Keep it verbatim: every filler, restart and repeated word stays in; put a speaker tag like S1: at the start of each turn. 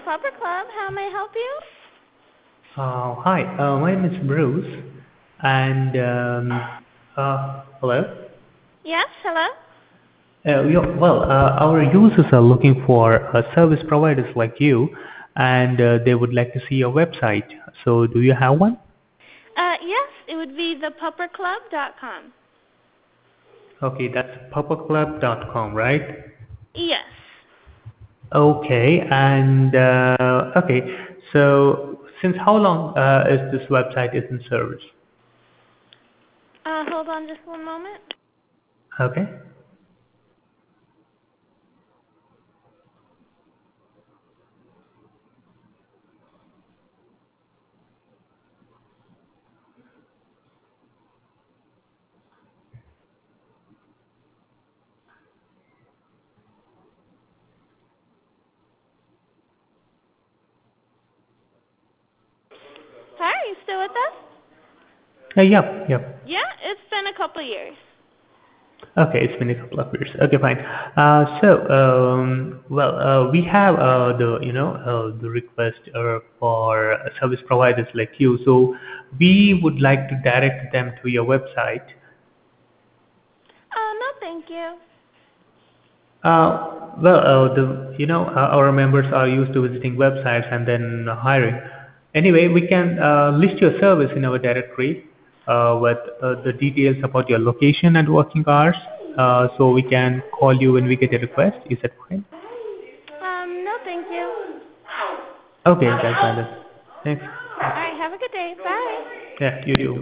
S1: Supper Club. How may I help you?
S2: Uh, hi, uh, my name is Bruce, and um, uh, hello.
S1: Yes, hello?
S2: Uh, we are- well, uh, our users are looking for uh, service providers like you, and uh, they would like to see your website. So, do you have one?
S1: Uh, yes, it would be the pupper club dot com.
S2: Okay, that's puppaclub dot com, right?
S1: Yes.
S2: Okay, and uh, okay, so since how long uh, is this website is in service?
S1: Uh, hold on just one moment.
S2: Okay.
S1: Hi, are you still with us?
S2: Uh, yep, yep.
S1: Yeah, it's been a couple years.
S2: Okay, it's been a couple of years. Okay, fine. Uh, so, um, well, uh, we have uh, the you know uh, the request uh, for service providers like you. So, we would like to direct them to your website.
S1: Oh, no, thank you.
S2: Uh, well, uh, the you know uh, our members are used to visiting websites and then hiring. Anyway, we can uh, list your service in our directory uh, with uh, the details about your location and working hours. Uh, so we can call you when we get a request. Is that fine?
S1: Um, no, thank you.
S2: Okay, that's fine then. Thanks.
S1: All right, have a good day. Bye.
S2: Yeah, you too.